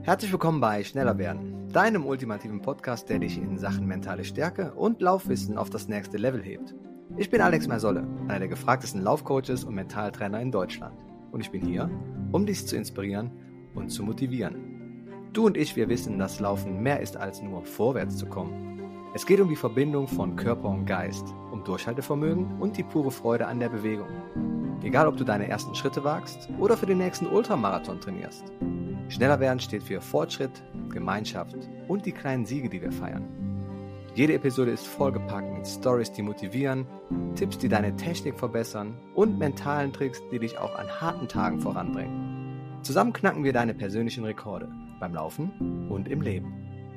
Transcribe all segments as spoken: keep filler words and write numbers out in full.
Herzlich willkommen bei Schneller werden, deinem ultimativen Podcast, der dich in Sachen mentale Stärke und Laufwissen auf das nächste Level hebt. Ich bin Alex Mersolle, einer der gefragtesten Laufcoaches und Mentaltrainer in Deutschland. Und ich bin hier, um dich zu inspirieren und zu motivieren. Du und ich, wir wissen, dass Laufen mehr ist als nur vorwärts zu kommen. Es geht um die Verbindung von Körper und Geist, um Durchhaltevermögen und die pure Freude an der Bewegung. Egal, ob du deine ersten Schritte wagst oder für den nächsten Ultramarathon trainierst. Schneller werden steht für Fortschritt, Gemeinschaft und die kleinen Siege, die wir feiern. Jede Episode ist vollgepackt mit Stories, die motivieren, Tipps, die deine Technik verbessern und mentalen Tricks, die dich auch an harten Tagen voranbringen. Zusammen knacken wir deine persönlichen Rekorde beim Laufen und im Leben.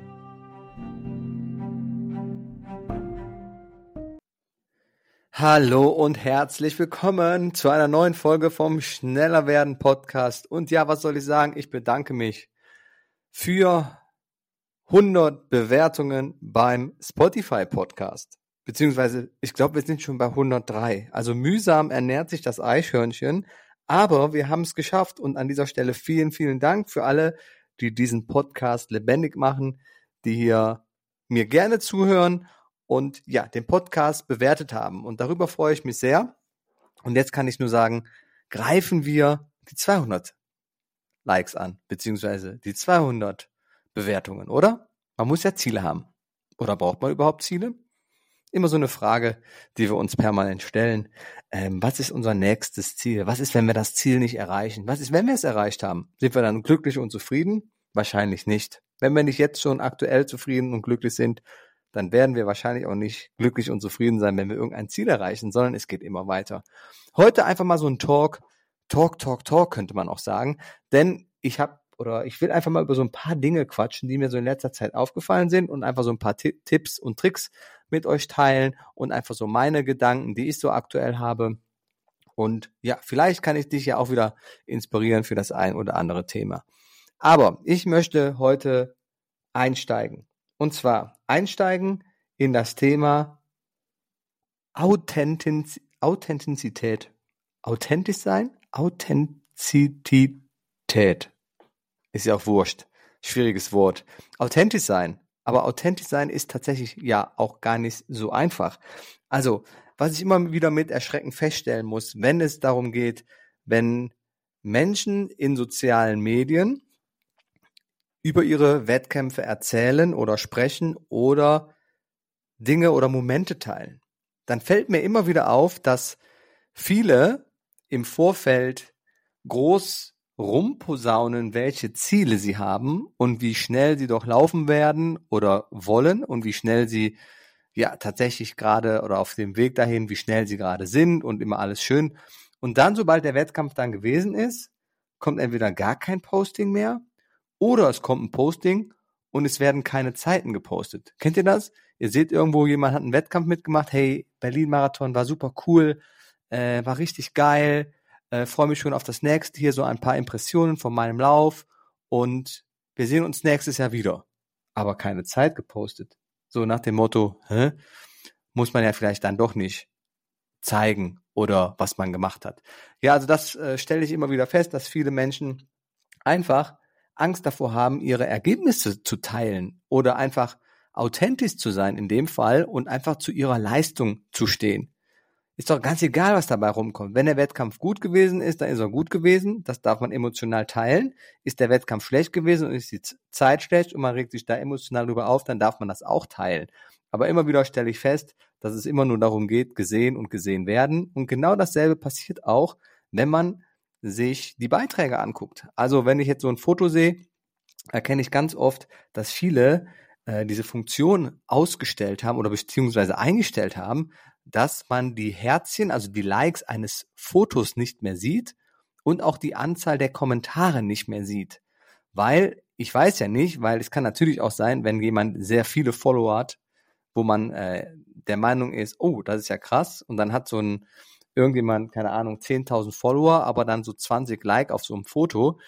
Hallo und herzlich willkommen zu einer neuen Folge vom Schneller werden Podcast. Und ja, was soll ich sagen? Ich bedanke mich für hundert Bewertungen beim Spotify Podcast. Beziehungsweise, ich glaube, wir sind schon bei hundertdrei. Also mühsam ernährt sich das Eichhörnchen. Aber wir haben es geschafft. Und an dieser Stelle vielen, vielen Dank für alle, die diesen Podcast lebendig machen, die hier mir gerne zuhören und ja, den Podcast bewertet haben. Und darüber freue ich mich sehr. Und jetzt kann ich nur sagen, greifen wir die zweihundert Likes an, beziehungsweise die zweihundert Bewertungen, oder? Man muss ja Ziele haben. Oder braucht man überhaupt Ziele? Immer so eine Frage, die wir uns permanent stellen. Ähm, was ist unser nächstes Ziel? Was ist, wenn wir das Ziel nicht erreichen? Was ist, wenn wir es erreicht haben? Sind wir dann glücklich und zufrieden? Wahrscheinlich nicht. Wenn wir nicht jetzt schon aktuell zufrieden und glücklich sind, dann werden wir wahrscheinlich auch nicht glücklich und zufrieden sein, wenn wir irgendein Ziel erreichen, sondern es geht immer weiter. Heute einfach mal so ein Talk, Talk, Talk, Talk könnte man auch sagen, denn ich habe oder ich will einfach mal über so ein paar Dinge quatschen, die mir so in letzter Zeit aufgefallen sind und einfach so ein paar T- Tipps und Tricks mit euch teilen und einfach so meine Gedanken, die ich so aktuell habe. Und ja, vielleicht kann ich dich ja auch wieder inspirieren für das ein oder andere Thema. Aber ich möchte heute einsteigen. Und zwar einsteigen in das Thema Authentiz- Authentizität. Authentisch sein? Authentizität. Ist ja auch wurscht. Schwieriges Wort. Authentisch sein. Aber authentisch sein ist tatsächlich ja auch gar nicht so einfach. Also, was ich immer wieder mit Erschrecken feststellen muss, wenn es darum geht, wenn Menschen in sozialen Medien über ihre Wettkämpfe erzählen oder sprechen oder Dinge oder Momente teilen, dann fällt mir immer wieder auf, dass viele im Vorfeld groß rumposaunen, welche Ziele sie haben und wie schnell sie doch laufen werden oder wollen und wie schnell sie ja tatsächlich gerade oder auf dem Weg dahin, wie schnell sie gerade sind und immer alles schön. Und dann, sobald der Wettkampf dann gewesen ist, kommt entweder gar kein Posting mehr oder es kommt ein Posting und es werden keine Zeiten gepostet. Kennt ihr das? Ihr seht irgendwo, jemand hat einen Wettkampf mitgemacht. Hey, Berlin-Marathon war super cool, äh, war richtig geil. Äh, freue mich schon auf das nächste. Hier so ein paar Impressionen von meinem Lauf. Und wir sehen uns nächstes Jahr wieder. Aber keine Zeit gepostet. So nach dem Motto, hä? Muss man ja vielleicht dann doch nicht zeigen oder was man gemacht hat. Ja, also das äh, stelle ich immer wieder fest, dass viele Menschen einfach Angst davor haben, ihre Ergebnisse zu teilen oder einfach authentisch zu sein in dem Fall und einfach zu ihrer Leistung zu stehen. Ist doch ganz egal, was dabei rumkommt. Wenn der Wettkampf gut gewesen ist, dann ist er gut gewesen. Das darf man emotional teilen. Ist der Wettkampf schlecht gewesen und ist die Zeit schlecht und man regt sich da emotional drüber auf, dann darf man das auch teilen. Aber immer wieder stelle ich fest, dass es immer nur darum geht, gesehen und gesehen werden. Und genau dasselbe passiert auch, wenn man sich die Beiträge anguckt. Also wenn ich jetzt so ein Foto sehe, erkenne ich ganz oft, dass viele äh, diese Funktion ausgestellt haben oder beziehungsweise eingestellt haben, dass man die Herzchen, also die Likes eines Fotos nicht mehr sieht und auch die Anzahl der Kommentare nicht mehr sieht. Weil, ich weiß ja nicht, weil es kann natürlich auch sein, wenn jemand sehr viele Follower hat, wo man äh, der Meinung ist, oh, das ist ja krass, und dann hat so ein irgendjemand, keine Ahnung, zehntausend Follower, aber dann so zwanzig Like auf so einem Foto,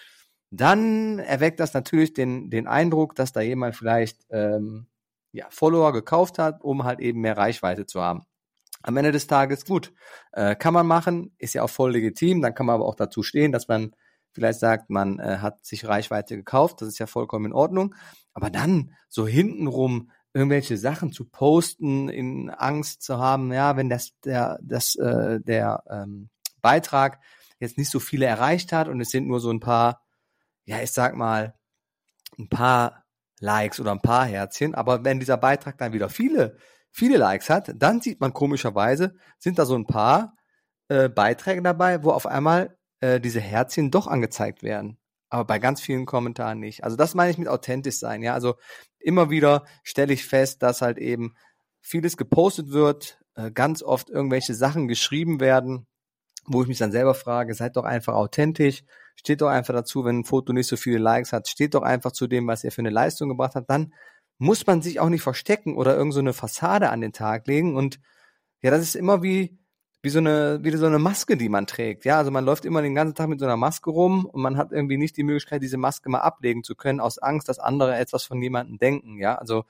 dann erweckt das natürlich den den Eindruck, dass da jemand vielleicht ähm, ja Follower gekauft hat, um halt eben mehr Reichweite zu haben. Am Ende des Tages, gut, äh, kann man machen, ist ja auch voll legitim, dann kann man aber auch dazu stehen, dass man vielleicht sagt, man äh, hat sich Reichweite gekauft, das ist ja vollkommen in Ordnung, aber dann so hintenrum irgendwelche Sachen zu posten, in Angst zu haben, ja, wenn das der das äh, der ähm, Beitrag jetzt nicht so viele erreicht hat und es sind nur so ein paar, ja, ich sag mal, ein paar Likes oder ein paar Herzchen, aber wenn dieser Beitrag dann wieder viele, viele Likes hat, dann sieht man komischerweise, sind da so ein paar äh, Beiträge dabei, wo auf einmal äh, diese Herzchen doch angezeigt werden. Aber bei ganz vielen Kommentaren nicht. Also das meine ich mit authentisch sein, ja. Also immer wieder stelle ich fest, dass halt eben vieles gepostet wird, äh, ganz oft irgendwelche Sachen geschrieben werden, wo ich mich dann selber frage, seid doch einfach authentisch, steht doch einfach dazu, wenn ein Foto nicht so viele Likes hat, steht doch einfach zu dem, was er für eine Leistung gebracht hat, dann muss man sich auch nicht verstecken oder irgend so eine Fassade an den Tag legen und ja, das ist immer wie wie so eine wie so eine Maske, die man trägt, ja, also man läuft immer den ganzen Tag mit so einer Maske rum und man hat irgendwie nicht die Möglichkeit, diese Maske mal ablegen zu können, aus Angst, dass andere etwas von jemandem denken, ja, also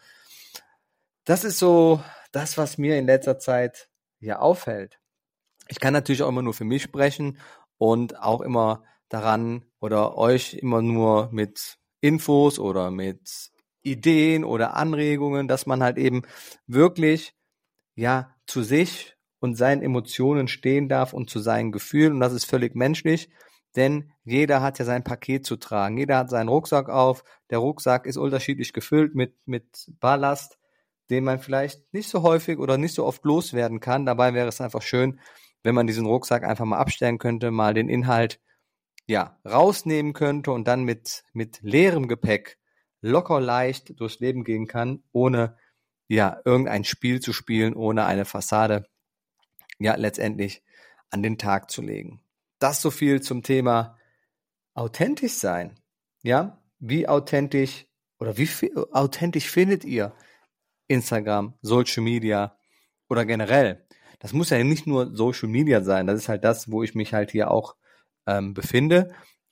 das ist so das, was mir in letzter Zeit ja auffällt. Ich kann natürlich auch immer nur für mich sprechen und auch immer daran oder euch immer nur mit Infos oder mit Ideen oder Anregungen, dass man halt eben wirklich ja zu sich und seinen Emotionen stehen darf und zu seinen Gefühlen und das ist völlig menschlich, denn jeder hat ja sein Paket zu tragen. Jeder hat seinen Rucksack auf. Der Rucksack ist unterschiedlich gefüllt mit mit Ballast, den man vielleicht nicht so häufig oder nicht so oft loswerden kann. Dabei wäre es einfach schön, wenn man diesen Rucksack einfach mal abstellen könnte, mal den Inhalt ja rausnehmen könnte und dann mit mit leerem Gepäck locker leicht durchs Leben gehen kann, ohne ja irgendein Spiel zu spielen, ohne eine Fassade ja letztendlich an den Tag zu legen. Das so viel zum Thema authentisch sein. Ja, wie authentisch oder wie viel, authentisch findet ihr Instagram, Social Media oder generell? Das muss ja nicht nur Social Media sein, das ist halt das, wo ich mich halt hier auch ähm, befinde.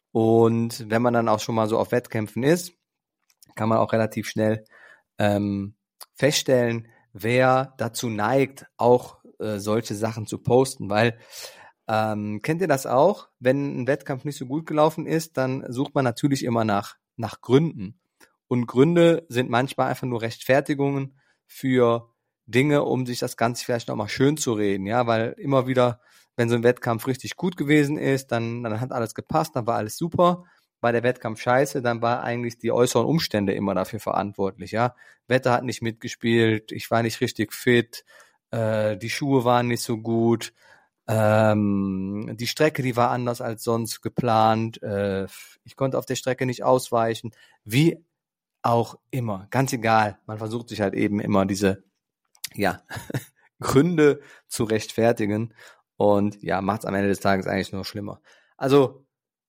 Und wenn man dann auch schon mal so auf Wettkämpfen ist, kann man auch relativ schnell ähm, feststellen, wer dazu neigt, auch äh, solche Sachen zu posten, weil ähm, kennt ihr das auch? Wenn ein Wettkampf nicht so gut gelaufen ist, dann sucht man natürlich immer nach nach Gründen. Und Gründe sind manchmal einfach nur Rechtfertigungen für Dinge, um sich das Ganze vielleicht nochmal schön zu reden, ja, weil immer wieder, wenn so ein Wettkampf richtig gut gewesen ist, dann, dann hat alles gepasst, dann war alles super. War der Wettkampf scheiße, dann war eigentlich die äußeren Umstände immer dafür verantwortlich, ja. Wetter hat nicht mitgespielt, ich war nicht richtig fit, äh, die Schuhe waren nicht so gut, ähm, die Strecke, die war anders als sonst geplant, äh, ich konnte auf der Strecke nicht ausweichen, wie auch immer, ganz egal, man versucht sich halt eben immer diese, ja, Gründe zu rechtfertigen und ja, macht es am Ende des Tages eigentlich nur schlimmer. Also,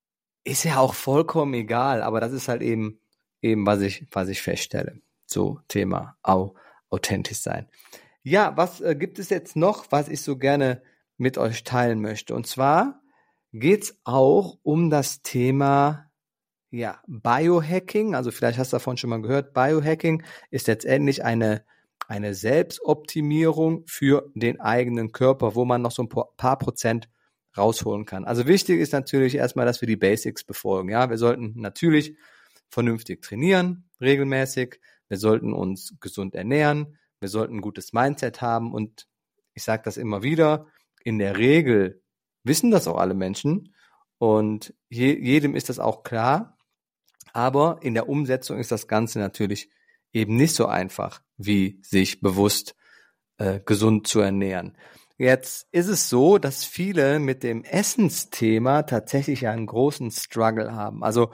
ist ja auch vollkommen egal, aber das ist halt eben, eben, was ich, was ich feststelle. So, Thema au, authentisch sein. Ja, was äh, gibt es jetzt noch, was ich so gerne mit euch teilen möchte? Und zwar geht's auch um das Thema, ja, Biohacking. Also vielleicht hast du davon schon mal gehört. Biohacking ist letztendlich eine, eine Selbstoptimierung für den eigenen Körper, wo man noch so ein paar Prozent rausholen kann. Also wichtig ist natürlich erstmal, dass wir die Basics befolgen. Ja, wir sollten natürlich vernünftig trainieren, regelmäßig. Wir sollten uns gesund ernähren. Wir sollten ein gutes Mindset haben. Und ich sage das immer wieder, in der Regel wissen das auch alle Menschen. Und je, jedem ist das auch klar. Aber in der Umsetzung ist das Ganze natürlich eben nicht so einfach, wie sich bewusst äh, gesund zu ernähren. Jetzt ist es so, dass viele mit dem Essensthema tatsächlich einen großen Struggle haben. Also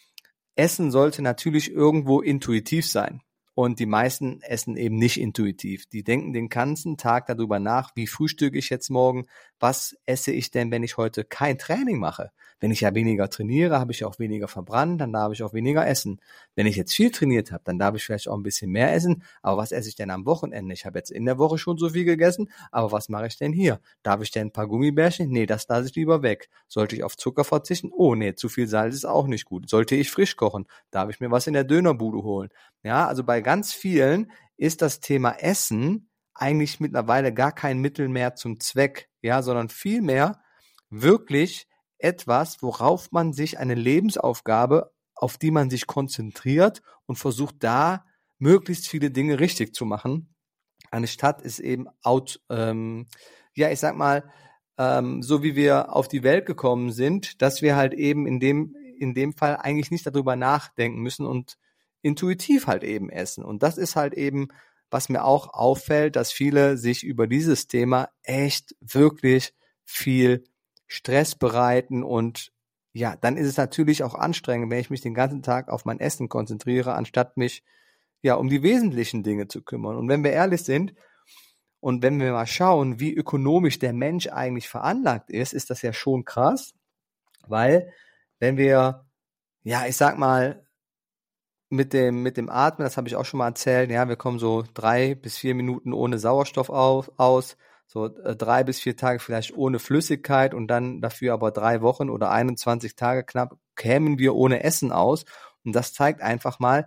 Essen sollte natürlich irgendwo intuitiv sein. Und die meisten essen eben nicht intuitiv. Die denken den ganzen Tag darüber nach, wie frühstücke ich jetzt morgen, was esse ich denn, wenn ich heute kein Training mache. Wenn ich ja weniger trainiere, habe ich auch weniger verbrannt, dann darf ich auch weniger essen. Wenn ich jetzt viel trainiert habe, dann darf ich vielleicht auch ein bisschen mehr essen. Aber was esse ich denn am Wochenende? Ich habe jetzt in der Woche schon so viel gegessen, aber was mache ich denn hier? Darf ich denn ein paar Gummibärchen? Nee, das lasse ich lieber weg. Sollte ich auf Zucker verzichten? Oh nee, zu viel Salz ist auch nicht gut. Sollte ich frisch kochen? Darf ich mir was in der Dönerbude holen? Ja, also bei ganz vielen ist das Thema Essen eigentlich mittlerweile gar kein Mittel mehr zum Zweck, ja, sondern vielmehr wirklich etwas, worauf man sich eine Lebensaufgabe, auf die man sich konzentriert und versucht da möglichst viele Dinge richtig zu machen, anstatt es eben out, ähm, ja, ich sag mal, ähm, so wie wir auf die Welt gekommen sind, dass wir halt eben in dem, in dem Fall eigentlich nicht darüber nachdenken müssen und intuitiv halt eben essen. Und das ist halt eben, was mir auch auffällt, dass viele sich über dieses Thema echt wirklich viel Stress bereiten und ja, dann ist es natürlich auch anstrengend, wenn ich mich den ganzen Tag auf mein Essen konzentriere, anstatt mich ja um die wesentlichen Dinge zu kümmern. Und wenn wir ehrlich sind und wenn wir mal schauen, wie ökonomisch der Mensch eigentlich veranlagt ist, ist das ja schon krass, weil wenn wir, ja, ich sag mal, mit dem, mit dem Atmen, das habe ich auch schon mal erzählt, ja, wir kommen so drei bis vier Minuten ohne Sauerstoff auf, aus, so äh, drei bis vier Tage vielleicht ohne Flüssigkeit und dann dafür aber drei Wochen oder einundzwanzig Tage knapp kämen wir ohne Essen aus. Und das zeigt einfach mal,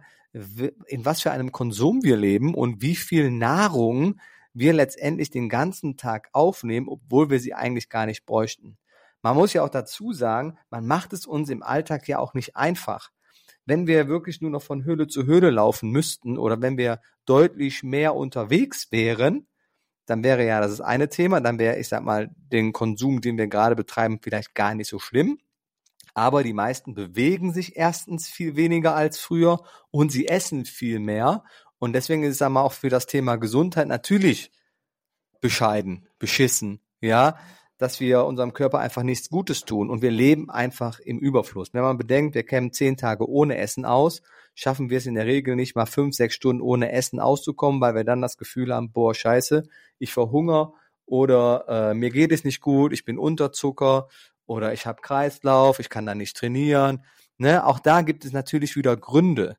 in was für einem Konsum wir leben und wie viel Nahrung wir letztendlich den ganzen Tag aufnehmen, obwohl wir sie eigentlich gar nicht bräuchten. Man muss ja auch dazu sagen, man macht es uns im Alltag ja auch nicht einfach. Wenn wir wirklich nur noch von Höhle zu Höhle laufen müssten oder wenn wir deutlich mehr unterwegs wären, dann wäre ja das ist eine Thema, dann wäre, ich sag mal, den Konsum, den wir gerade betreiben, vielleicht gar nicht so schlimm. Aber die meisten bewegen sich erstens viel weniger als früher und sie essen viel mehr. Und deswegen ist es einmal auch für das Thema Gesundheit natürlich bescheiden, beschissen, ja, dass wir unserem Körper einfach nichts Gutes tun und wir leben einfach im Überfluss. Wenn man bedenkt, wir kämen zehn Tage ohne Essen aus, schaffen wir es in der Regel nicht mal fünf, sechs Stunden ohne Essen auszukommen, weil wir dann das Gefühl haben, boah, scheiße, ich verhungere oder äh, mir geht es nicht gut, ich bin Unterzucker oder ich habe Kreislauf, ich kann da nicht trainieren. Ne? Auch da gibt es natürlich wieder Gründe.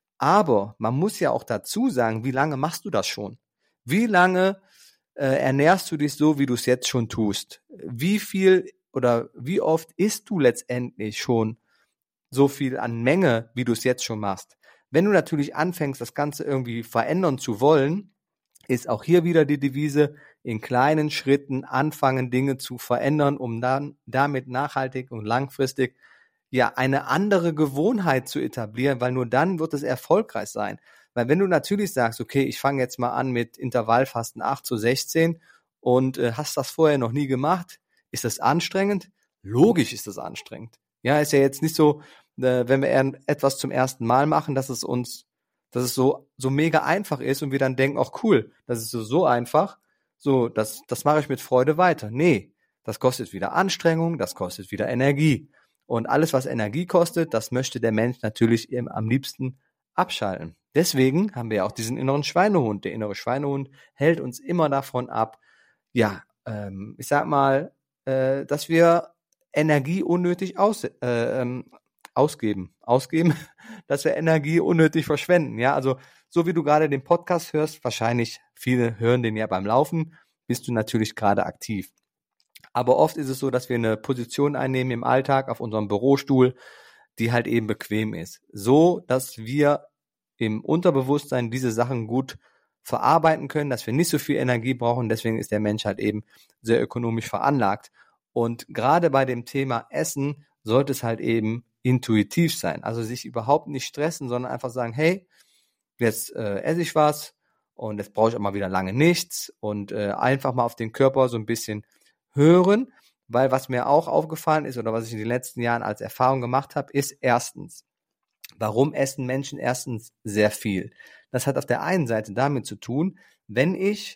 Aber man muss ja auch dazu sagen, wie lange machst du das schon? Wie lange äh, ernährst du dich so, wie du es jetzt schon tust? Wie viel oder wie oft isst du letztendlich schon so viel an Menge, wie du es jetzt schon machst? Wenn du natürlich anfängst, das Ganze irgendwie verändern zu wollen, ist auch hier wieder die Devise, in kleinen Schritten anfangen, Dinge zu verändern, um dann damit nachhaltig und langfristig ja eine andere Gewohnheit zu etablieren, weil nur dann wird es erfolgreich sein. Weil wenn du natürlich sagst, okay, ich fange jetzt mal an mit Intervallfasten acht zu sechzehn und äh, hast das vorher noch nie gemacht, ist das anstrengend? Logisch ist das anstrengend. Ja, ist ja jetzt nicht so, äh, wenn wir etwas zum ersten Mal machen, dass es uns, dass es so so mega einfach ist und wir dann denken, ach cool, das ist so so einfach, so das das mache ich mit Freude weiter. Nee, das kostet wieder Anstrengung, das kostet wieder Energie. Und alles, was Energie kostet, das möchte der Mensch natürlich eben am liebsten abschalten. Deswegen haben wir ja auch diesen inneren Schweinehund. Der innere Schweinehund hält uns immer davon ab, ja, ähm, ich sag mal, äh, dass wir Energie unnötig aus, äh, ähm, ausgeben, ausgeben, dass wir Energie unnötig verschwenden. Ja, also so wie du gerade den Podcast hörst, wahrscheinlich viele hören den ja beim Laufen, bist du natürlich gerade aktiv. Aber oft ist es so, dass wir eine Position einnehmen im Alltag auf unserem Bürostuhl, die halt eben bequem ist. So, dass wir im Unterbewusstsein diese Sachen gut verarbeiten können, dass wir nicht so viel Energie brauchen. Deswegen ist der Mensch halt eben sehr ökonomisch veranlagt. Und gerade bei dem Thema Essen sollte es halt eben intuitiv sein. Also sich überhaupt nicht stressen, sondern einfach sagen, hey, jetzt äh, esse ich was und jetzt brauche ich auch mal wieder lange nichts und äh, einfach mal auf den Körper so ein bisschen hören, weil was mir auch aufgefallen ist oder was ich in den letzten Jahren als Erfahrung gemacht habe, ist erstens, warum essen Menschen erstens sehr viel? Das hat auf der einen Seite damit zu tun, wenn ich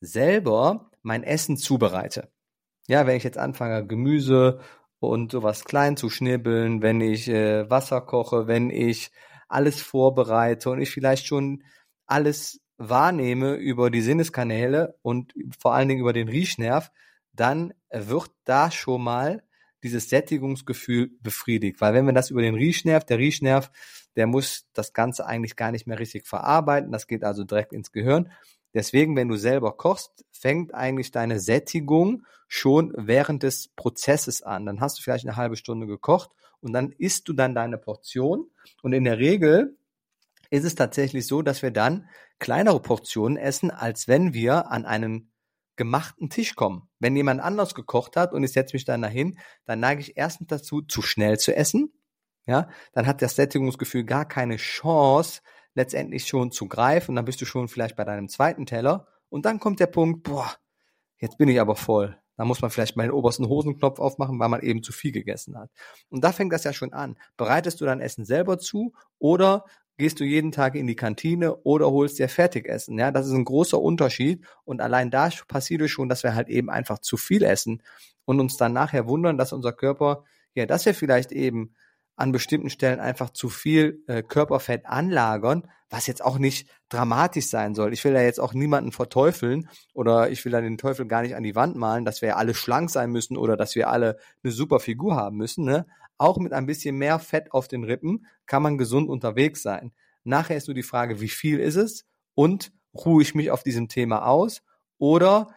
selber mein Essen zubereite. Ja, wenn ich jetzt anfange, Gemüse und sowas klein zu schnibbeln, wenn ich äh, Wasser koche, wenn ich alles vorbereite und ich vielleicht schon alles wahrnehme über die Sinneskanäle und vor allen Dingen über den Riechnerv, dann wird da schon mal dieses Sättigungsgefühl befriedigt. Weil wenn wir das über den Riechnerv, der Riechnerv, der muss das Ganze eigentlich gar nicht mehr richtig verarbeiten, das geht also direkt ins Gehirn. Deswegen, wenn du selber kochst, fängt eigentlich deine Sättigung schon während des Prozesses an. Dann hast du vielleicht eine halbe Stunde gekocht und dann isst du dann deine Portion. Und in der Regel ist es tatsächlich so, dass wir dann kleinere Portionen essen, als wenn wir an einem gemachten Tisch kommen. Wenn jemand anders gekocht hat und ich setze mich dann dahin, dann neige ich erstens dazu, zu schnell zu essen. Ja, dann hat das Sättigungsgefühl gar keine Chance, letztendlich schon zu greifen. Dann bist du schon vielleicht bei deinem zweiten Teller. Und dann kommt der Punkt, boah, jetzt bin ich aber voll. Da muss man vielleicht mal den obersten Hosenknopf aufmachen, weil man eben zu viel gegessen hat. Und da fängt das ja schon an. Bereitest du dein Essen selber zu oder gehst du jeden Tag in die Kantine oder holst dir Fertigessen? Ja, das ist ein großer Unterschied. Und allein da passiert es schon, dass wir halt eben einfach zu viel essen und uns dann nachher wundern, dass unser Körper, ja, dass wir vielleicht eben an bestimmten Stellen einfach zu viel äh, Körperfett anlagern, was jetzt auch nicht dramatisch sein soll. Ich will da jetzt auch niemanden verteufeln oder ich will da den Teufel gar nicht an die Wand malen, dass wir alle schlank sein müssen oder dass wir alle eine super Figur haben müssen. Ne? Auch mit ein bisschen mehr Fett auf den Rippen kann man gesund unterwegs sein. Nachher ist nur die Frage, wie viel ist es und ruhe ich mich auf diesem Thema aus oder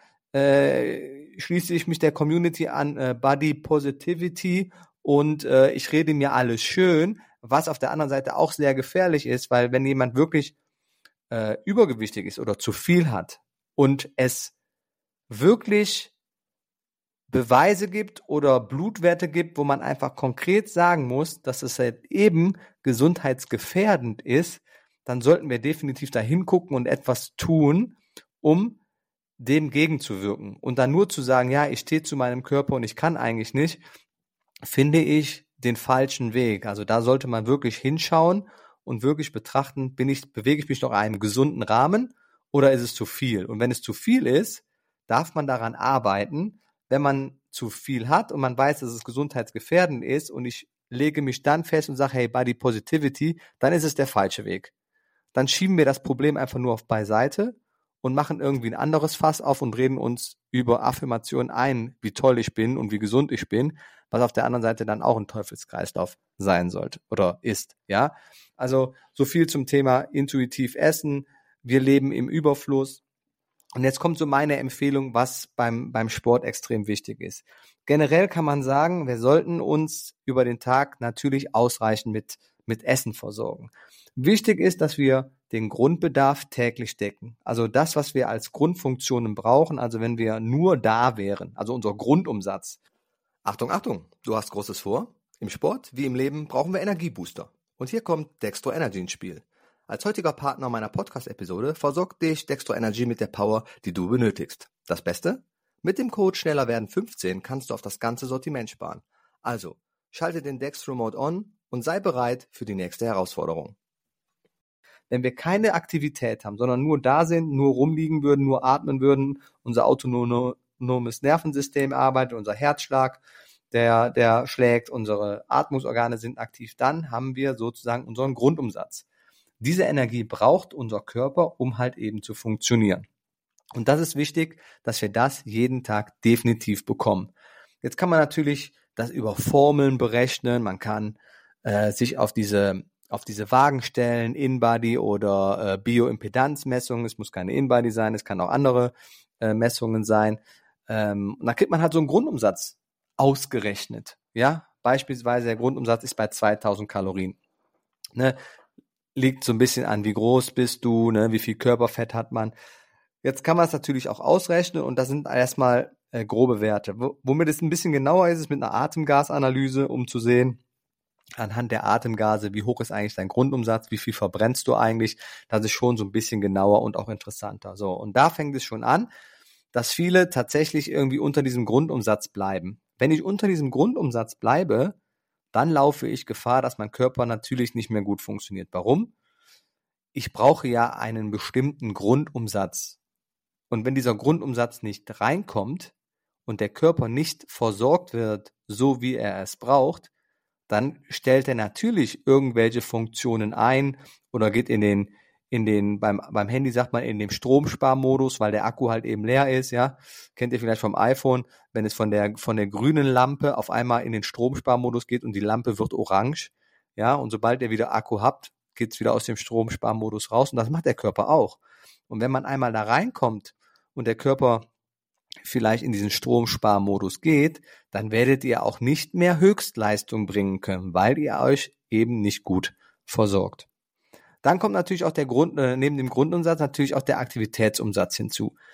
äh, schließe ich mich der Community an, äh, Body Positivity, und äh, ich rede mir alles schön, was auf der anderen Seite auch sehr gefährlich ist, weil wenn jemand wirklich äh, übergewichtig ist oder zu viel hat und es wirklich Beweise gibt oder Blutwerte gibt, wo man einfach konkret sagen muss, dass es halt eben gesundheitsgefährdend ist, dann sollten wir definitiv da hingucken und etwas tun, um dem gegenzuwirken. Und dann nur zu sagen, ja, ich stehe zu meinem Körper und ich kann eigentlich nicht, finde ich den falschen Weg. Also da sollte man wirklich hinschauen und wirklich betrachten, bin ich, bewege ich mich noch in einem gesunden Rahmen oder ist es zu viel? Und wenn es zu viel ist, darf man daran arbeiten. Wenn man zu viel hat und man weiß, dass es gesundheitsgefährdend ist und ich lege mich dann fest und sage, hey, Body Positivity, dann ist es der falsche Weg. Dann schieben wir das Problem einfach nur auf beiseite und machen irgendwie ein anderes Fass auf und reden uns über Affirmationen ein, wie toll ich bin und wie gesund ich bin, was auf der anderen Seite dann auch ein Teufelskreislauf sein sollte oder ist, ja. Also so viel zum Thema intuitiv essen. Wir leben im Überfluss. Und jetzt kommt so meine Empfehlung, was beim, beim Sport extrem wichtig ist. Generell kann man sagen, wir sollten uns über den Tag natürlich ausreichend mit, mit Essen versorgen. Wichtig ist, dass wir den Grundbedarf täglich decken. Also das, was wir als Grundfunktionen brauchen, also wenn wir nur da wären, also unser Grundumsatz. Achtung, Achtung, du hast Großes vor. Im Sport wie im Leben brauchen wir Energiebooster. Und hier kommt Dextro Energy ins Spiel. Als heutiger Partner meiner Podcast-Episode versorgt dich Dextro Energy mit der Power, die du benötigst. Das Beste? Mit dem Code schneller werden fünfzehn kannst du auf das ganze Sortiment sparen. Also, schalte den Dextro Mode on und sei bereit für die nächste Herausforderung. Wenn wir keine Aktivität haben, sondern nur da sind, nur rumliegen würden, nur atmen würden, unser autonomes Nervensystem arbeitet, unser Herzschlag, der, der schlägt, unsere Atmungsorgane sind aktiv, dann haben wir sozusagen unseren Grundumsatz. Diese Energie braucht unser Körper, um halt eben zu funktionieren. Und das ist wichtig, dass wir das jeden Tag definitiv bekommen. Jetzt kann man natürlich das über Formeln berechnen, man kann äh, sich auf diese auf diese Wagen stellen, In-Body oder äh, Bioimpedanzmessungen. Es muss keine In-Body sein, es kann auch andere äh, Messungen sein. Ähm, und da kriegt man halt so einen Grundumsatz ausgerechnet. Ja, beispielsweise der Grundumsatz ist bei zweitausend Kalorien. Ne? Liegt so ein bisschen an, wie groß bist du, ne? Wie viel Körperfett hat man. Jetzt kann man es natürlich auch ausrechnen und das sind erstmal äh, grobe Werte. W- womit es ein bisschen genauer ist, ist mit einer Atemgasanalyse, um zu sehen, anhand der Atemgase, wie hoch ist eigentlich dein Grundumsatz, wie viel verbrennst du eigentlich, das ist schon so ein bisschen genauer und auch interessanter. So, und da fängt es schon an, dass viele tatsächlich irgendwie unter diesem Grundumsatz bleiben. Wenn ich unter diesem Grundumsatz bleibe, dann laufe ich Gefahr, dass mein Körper natürlich nicht mehr gut funktioniert. Warum? Ich brauche ja einen bestimmten Grundumsatz. Und wenn dieser Grundumsatz nicht reinkommt und der Körper nicht versorgt wird, so wie er es braucht, dann stellt er natürlich irgendwelche Funktionen ein oder geht in den, in den, beim, beim Handy sagt man in den Stromsparmodus, weil der Akku halt eben leer ist, ja. Kennt ihr vielleicht vom iPhone, wenn es von der, von der grünen Lampe auf einmal in den Stromsparmodus geht und die Lampe wird orange, ja. Und sobald ihr wieder Akku habt, geht's wieder aus dem Stromsparmodus raus und das macht der Körper auch. Und wenn man einmal da reinkommt und der Körper vielleicht in diesen Stromsparmodus geht, dann werdet ihr auch nicht mehr Höchstleistung bringen können, weil ihr euch eben nicht gut versorgt. Dann kommt natürlich auch der Grund, äh, neben dem Grundumsatz natürlich auch der Aktivitätsumsatz hinzu.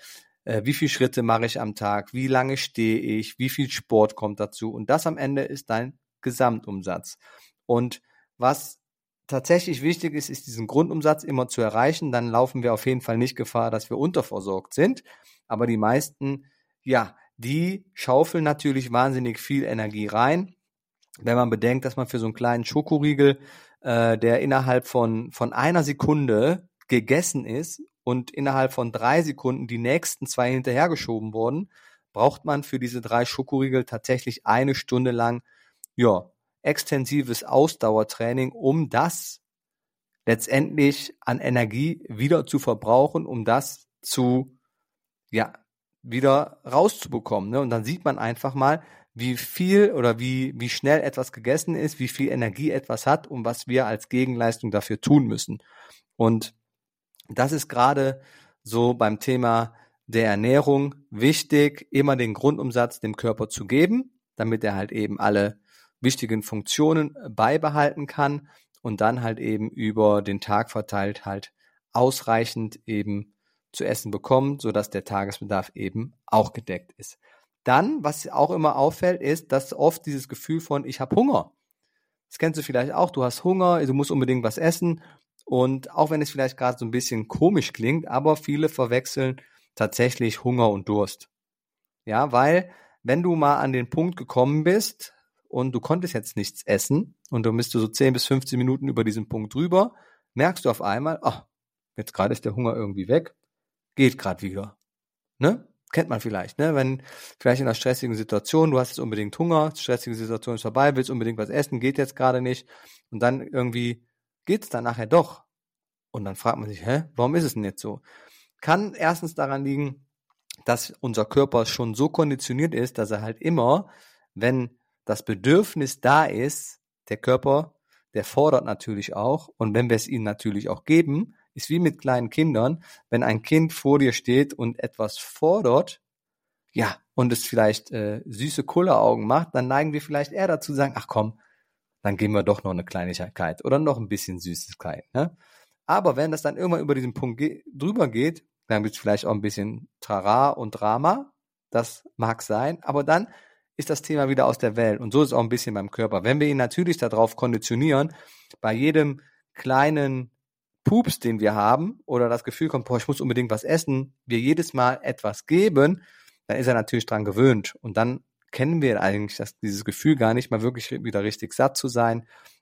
äh, wie viele Schritte mache ich am Tag, wie lange stehe ich, wie viel Sport kommt dazu und das am Ende ist dein Gesamtumsatz. Und was tatsächlich wichtig ist, ist diesen Grundumsatz immer zu erreichen, dann laufen wir auf jeden Fall nicht Gefahr, dass wir unterversorgt sind, aber die meisten, ja, die schaufeln natürlich wahnsinnig viel Energie rein. Wenn man bedenkt, dass man für so einen kleinen Schokoriegel, äh, der innerhalb von, von einer Sekunde gegessen ist und innerhalb von drei Sekunden die nächsten zwei hinterhergeschoben wurden, braucht man für diese drei Schokoriegel tatsächlich eine Stunde lang, ja, extensives Ausdauertraining, um das letztendlich an Energie wieder zu verbrauchen, um das zu, ja, wieder rauszubekommen. Ne? Und dann sieht man einfach mal, wie viel oder wie, wie schnell etwas gegessen ist, wie viel Energie etwas hat und was wir als Gegenleistung dafür tun müssen. Und das ist gerade so beim Thema der Ernährung wichtig, immer den Grundumsatz dem Körper zu geben, damit er halt eben alle wichtigen Funktionen beibehalten kann und dann halt eben über den Tag verteilt halt ausreichend eben zu essen bekommt, sodass der Tagesbedarf eben auch gedeckt ist. Dann, was auch immer auffällt, ist, dass oft dieses Gefühl von, ich habe Hunger. Das kennst du vielleicht auch, du hast Hunger, du musst unbedingt was essen und auch wenn es vielleicht gerade so ein bisschen komisch klingt, aber viele verwechseln tatsächlich Hunger und Durst. Ja, weil wenn du mal an den Punkt gekommen bist und du konntest jetzt nichts essen und du bist so zehn bis fünfzehn Minuten über diesen Punkt drüber, merkst du auf einmal, ach, jetzt gerade ist der Hunger irgendwie weg, geht gerade wieder. Ne? Kennt man vielleicht, ne? Wenn vielleicht in einer stressigen Situation, du hast jetzt unbedingt Hunger, die stressige Situation ist vorbei, willst unbedingt was essen, geht jetzt gerade nicht und dann irgendwie geht's dann nachher doch. Und dann fragt man sich, hä, warum ist es denn jetzt so? Kann erstens daran liegen, dass unser Körper schon so konditioniert ist, dass er halt immer, wenn das Bedürfnis da ist, der Körper, der fordert natürlich auch und wenn wir es ihnen natürlich auch geben, ist wie mit kleinen Kindern, wenn ein Kind vor dir steht und etwas fordert, ja, und es vielleicht äh, süße Kulleraugen macht, dann neigen wir vielleicht eher dazu zu sagen, ach komm, dann geben wir doch noch eine Kleinigkeit oder noch ein bisschen Süßigkeit. Ne? Aber wenn das dann irgendwann über diesen Punkt ge- drüber geht, dann wird es vielleicht auch ein bisschen Trara und Drama, das mag sein, aber dann ist das Thema wieder aus der Welt und so ist es auch ein bisschen beim Körper. Wenn wir ihn natürlich darauf konditionieren, bei jedem kleinen Pups, den wir haben, oder das Gefühl kommt, boah, ich muss unbedingt was essen, wir jedes Mal etwas geben, dann ist er natürlich dran gewöhnt. Und dann kennen wir eigentlich das, dieses Gefühl gar nicht, mal wirklich wieder richtig satt zu sein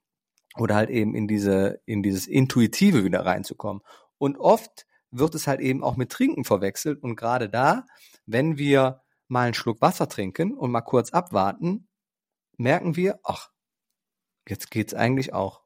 oder halt eben in diese, in dieses Intuitive wieder reinzukommen. Und oft wird es halt eben auch mit Trinken verwechselt. Und gerade da, wenn wir mal einen Schluck Wasser trinken und mal kurz abwarten, merken wir, ach, jetzt geht's eigentlich auch.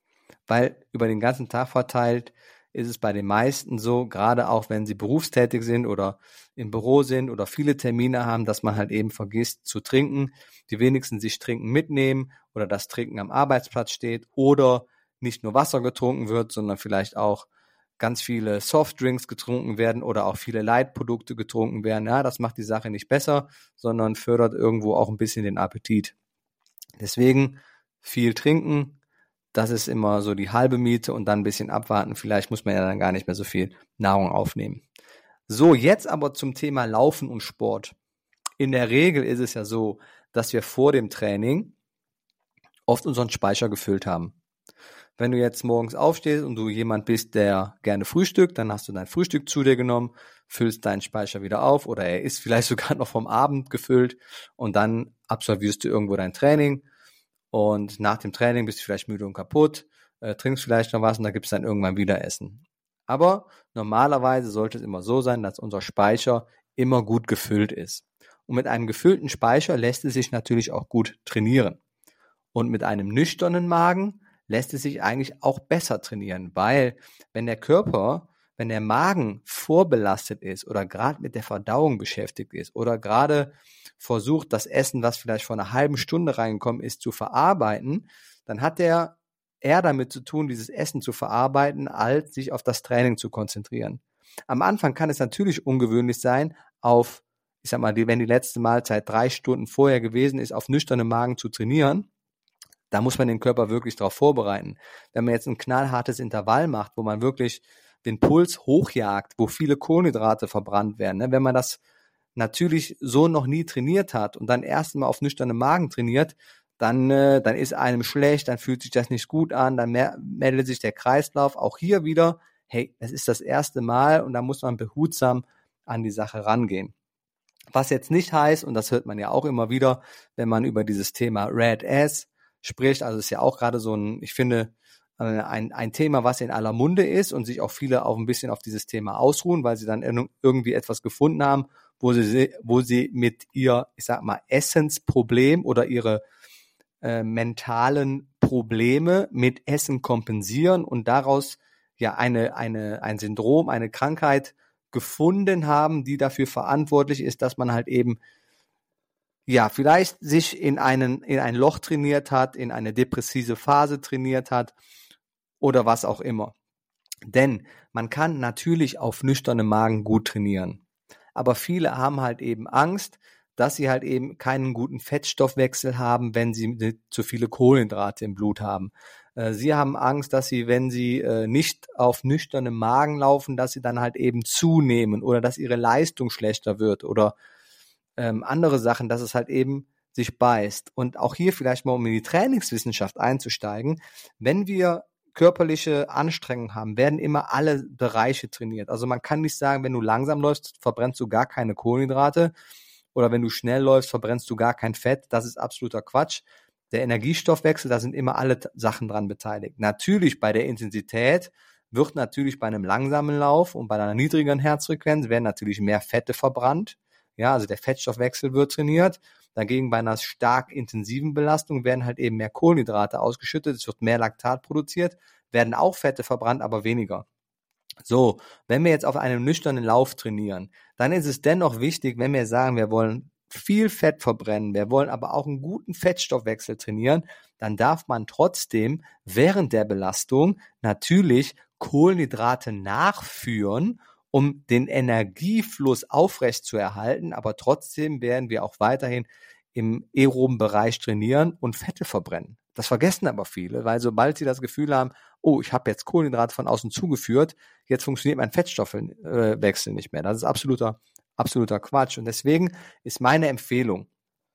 Weil über den ganzen Tag verteilt ist es bei den meisten so, gerade auch wenn sie berufstätig sind oder im Büro sind oder viele Termine haben, dass man halt eben vergisst zu trinken. Die wenigsten sich Trinken mitnehmen oder das Trinken am Arbeitsplatz steht oder nicht nur Wasser getrunken wird, sondern vielleicht auch ganz viele Softdrinks getrunken werden oder auch viele Light-Produkte getrunken werden. Ja, das macht die Sache nicht besser, sondern fördert irgendwo auch ein bisschen den Appetit. Deswegen viel trinken. Das ist immer so die halbe Miete und dann ein bisschen abwarten. Vielleicht muss man ja dann gar nicht mehr so viel Nahrung aufnehmen. So, jetzt aber zum Thema Laufen und Sport. In der Regel ist es ja so, dass wir vor dem Training oft unseren Speicher gefüllt haben. Wenn du jetzt morgens aufstehst und du jemand bist, der gerne frühstückt, dann hast du dein Frühstück zu dir genommen, füllst deinen Speicher wieder auf oder er ist vielleicht sogar noch vom Abend gefüllt und dann absolvierst du irgendwo dein Training. Und nach dem Training bist du vielleicht müde und kaputt, äh, trinkst vielleicht noch was und da gibt's dann irgendwann wieder Essen. Aber normalerweise sollte es immer so sein, dass unser Speicher immer gut gefüllt ist. Und mit einem gefüllten Speicher lässt es sich natürlich auch gut trainieren. Und mit einem nüchternen Magen lässt es sich eigentlich auch besser trainieren, weil wenn der Körper, wenn der Magen vorbelastet ist oder gerade mit der Verdauung beschäftigt ist oder gerade versucht, das Essen, was vielleicht vor einer halben Stunde reingekommen ist, zu verarbeiten, dann hat er eher damit zu tun, dieses Essen zu verarbeiten, als sich auf das Training zu konzentrieren. Am Anfang kann es natürlich ungewöhnlich sein, auf, ich sag mal, wenn die letzte Mahlzeit drei Stunden vorher gewesen ist, auf nüchternem Magen zu trainieren. Da muss man den Körper wirklich darauf vorbereiten. Wenn man jetzt ein knallhartes Intervall macht, wo man wirklich den Puls hochjagt, wo viele Kohlenhydrate verbrannt werden. Ne? Wenn man das natürlich so noch nie trainiert hat und dann erst mal auf nüchternen Magen trainiert, dann, äh, dann ist einem schlecht, dann fühlt sich das nicht gut an, dann mehr, meldet sich der Kreislauf. Auch hier wieder, hey, es ist das erste Mal und da muss man behutsam an die Sache rangehen. Was jetzt nicht heißt, und das hört man ja auch immer wieder, wenn man über dieses Thema Red Ass spricht, also ist ja auch gerade so ein, ich finde, ein, ein Thema, was in aller Munde ist und sich auch viele auch ein bisschen auf dieses Thema ausruhen, weil sie dann irgendwie etwas gefunden haben, wo sie, wo sie mit ihr, ich sag mal, Essensproblem oder ihre äh, mentalen Probleme mit Essen kompensieren und daraus ja eine, eine, ein Syndrom, eine Krankheit gefunden haben, die dafür verantwortlich ist, dass man halt eben ja vielleicht sich in einen in ein Loch trainiert hat, in eine depressive Phase trainiert hat oder was auch immer. Denn man kann natürlich auf nüchternem Magen gut trainieren, aber viele haben halt eben Angst, dass sie halt eben keinen guten Fettstoffwechsel haben, wenn sie zu viele Kohlenhydrate im Blut haben. Sie haben Angst, dass sie, wenn sie äh, nicht auf nüchternem Magen laufen, dass sie dann halt eben zunehmen oder dass ihre Leistung schlechter wird oder ähm, andere Sachen, dass es halt eben sich beißt. Und auch hier vielleicht mal, um in die Trainingswissenschaft einzusteigen, wenn wir körperliche Anstrengungen haben, werden immer alle Bereiche trainiert. Also man kann nicht sagen, wenn du langsam läufst, verbrennst du gar keine Kohlenhydrate oder wenn du schnell läufst, verbrennst du gar kein Fett. Das ist absoluter Quatsch. Der Energiestoffwechsel, da sind immer alle Sachen dran beteiligt. Natürlich bei der Intensität wird natürlich bei einem langsamen Lauf und bei einer niedrigeren Herzfrequenz werden natürlich mehr Fette verbrannt. Ja, also der Fettstoffwechsel wird trainiert. Dagegen bei einer stark intensiven Belastung werden halt eben mehr Kohlenhydrate ausgeschüttet. Es wird mehr Laktat produziert, werden auch Fette verbrannt, aber weniger. So, wenn wir jetzt auf einem nüchternen Lauf trainieren, dann ist es dennoch wichtig, wenn wir sagen, wir wollen viel Fett verbrennen, wir wollen aber auch einen guten Fettstoffwechsel trainieren, dann darf man trotzdem während der Belastung natürlich Kohlenhydrate nachführen, um den Energiefluss aufrechtzuerhalten, aber trotzdem werden wir auch weiterhin im aeroben Bereich trainieren und Fette verbrennen. Das vergessen aber viele, weil sobald sie das Gefühl haben, oh, ich habe jetzt Kohlenhydrate von außen zugeführt, jetzt funktioniert mein Fettstoffwechsel nicht mehr. Das ist absoluter absoluter Quatsch. Und deswegen ist meine Empfehlung,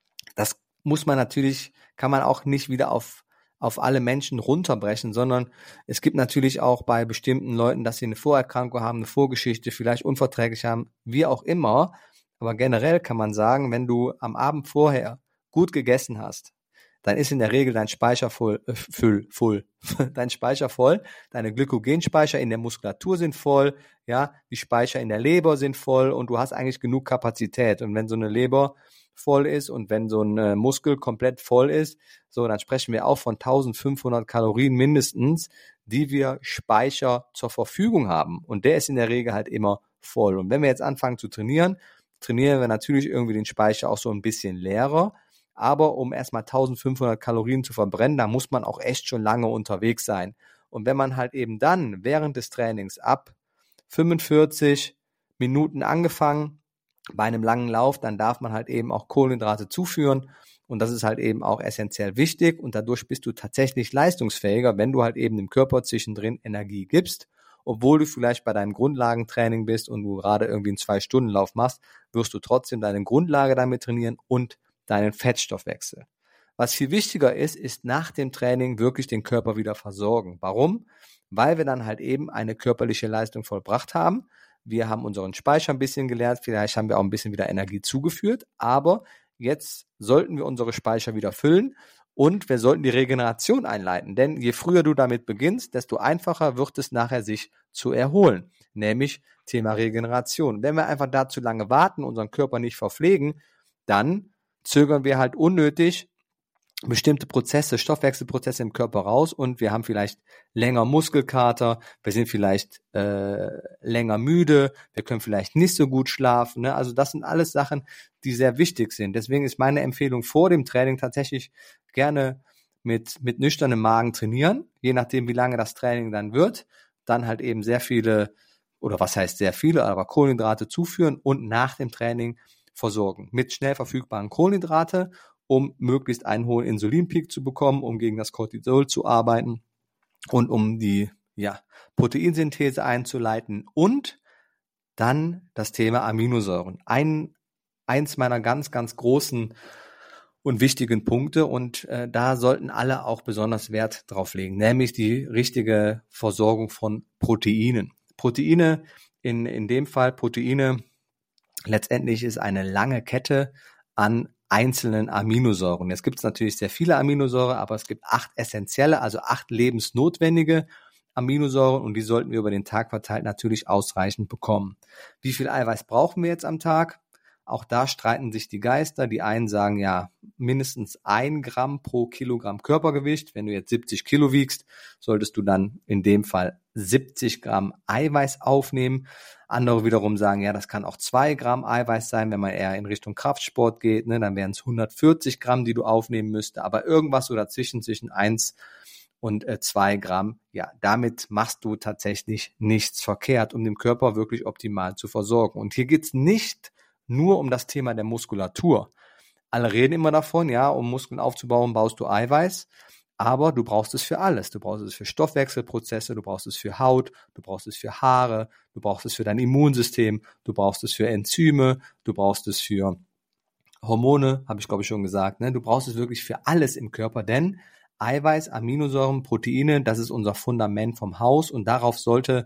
das muss man natürlich, kann man auch nicht wieder auf, auf alle Menschen runterbrechen, sondern es gibt natürlich auch bei bestimmten Leuten, dass sie eine Vorerkrankung haben, eine Vorgeschichte, vielleicht unverträglich haben, wie auch immer. Aber generell kann man sagen, wenn du am Abend vorher gut gegessen hast, dann ist in der Regel dein Speicher voll, äh, voll, voll. dein Speicher voll, deine Glykogenspeicher in der Muskulatur sind voll, ja, die Speicher in der Leber sind voll und du hast eigentlich genug Kapazität. Und wenn so eine Leber voll ist und wenn so ein äh, Muskel komplett voll ist, so, dann sprechen wir auch von eintausendfünfhundert Kalorien mindestens, die wir Speicher zur Verfügung haben. Und der ist in der Regel halt immer voll. Und wenn wir jetzt anfangen zu trainieren, trainieren wir natürlich irgendwie den Speicher auch so ein bisschen leerer. Aber um erstmal eintausendfünfhundert Kalorien zu verbrennen, da muss man auch echt schon lange unterwegs sein. Und wenn man halt eben dann während des Trainings ab fünfundvierzig Minuten angefangen, bei einem langen Lauf, dann darf man halt eben auch Kohlenhydrate zuführen. Und das ist halt eben auch essentiell wichtig. Und dadurch bist du tatsächlich leistungsfähiger, wenn du halt eben dem Körper zwischendrin Energie gibst. Obwohl du vielleicht bei deinem Grundlagentraining bist und du gerade irgendwie einen Zwei-Stunden-Lauf machst, wirst du trotzdem deine Grundlage damit trainieren und deinen Fettstoffwechsel. Was viel wichtiger ist, ist nach dem Training wirklich den Körper wieder versorgen. Warum? Weil wir dann halt eben eine körperliche Leistung vollbracht haben. Wir haben unseren Speicher ein bisschen geleert, vielleicht haben wir auch ein bisschen wieder Energie zugeführt, aber jetzt sollten wir unsere Speicher wieder füllen und wir sollten die Regeneration einleiten, denn je früher du damit beginnst, desto einfacher wird es nachher sich zu erholen, nämlich Thema Regeneration. Wenn wir einfach da zu lange warten, unseren Körper nicht verpflegen, dann zögern wir halt unnötig bestimmte Prozesse, Stoffwechselprozesse im Körper raus und wir haben vielleicht länger Muskelkater, wir sind vielleicht äh, länger müde, wir können vielleicht nicht so gut schlafen. Ne? Also das sind alles Sachen, die sehr wichtig sind. Deswegen ist meine Empfehlung vor dem Training tatsächlich gerne mit mit nüchternem Magen trainieren, je nachdem wie lange das Training dann wird, dann halt eben sehr viele, oder was heißt sehr viele, aber Kohlenhydrate zuführen und nach dem Training versorgen mit schnell verfügbaren Kohlenhydrate, um möglichst einen hohen Insulinpeak zu bekommen, um gegen das Cortisol zu arbeiten und um die ja, Proteinsynthese einzuleiten und dann das Thema Aminosäuren. Ein, eins meiner ganz, ganz großen und wichtigen Punkte und äh, da sollten alle auch besonders Wert drauf legen, nämlich die richtige Versorgung von Proteinen. Proteine, in, in dem Fall Proteine, letztendlich ist eine lange Kette an einzelnen Aminosäuren. Jetzt gibt es natürlich sehr viele Aminosäuren, aber es gibt acht essentielle, also acht lebensnotwendige Aminosäuren und die sollten wir über den Tag verteilt natürlich ausreichend bekommen. Wie viel Eiweiß brauchen wir jetzt am Tag? Auch da streiten sich die Geister. Die einen sagen ja mindestens ein Gramm pro Kilogramm Körpergewicht. Wenn du jetzt siebzig Kilo wiegst, solltest du dann in dem Fall siebzig Gramm Eiweiß aufnehmen. Andere wiederum sagen, ja, das kann auch zwei Gramm Eiweiß sein, wenn man eher in Richtung Kraftsport geht, ne, dann wären es hundertvierzig Gramm, die du aufnehmen müsste. Aber irgendwas so dazwischen, zwischen eins und äh, zwei Gramm, ja, damit machst du tatsächlich nichts verkehrt, um den Körper wirklich optimal zu versorgen. Und hier geht's nicht nur um das Thema der Muskulatur. Alle reden immer davon, ja, um Muskeln aufzubauen, baust du Eiweiß, aber du brauchst es für alles. Du brauchst es für Stoffwechselprozesse, du brauchst es für Haut, du brauchst es für Haare, du brauchst es für dein Immunsystem, du brauchst es für Enzyme, du brauchst es für Hormone, habe ich glaube ich schon gesagt, ne? Du brauchst es wirklich für alles im Körper, denn Eiweiß, Aminosäuren, Proteine, das ist unser Fundament vom Haus und darauf sollte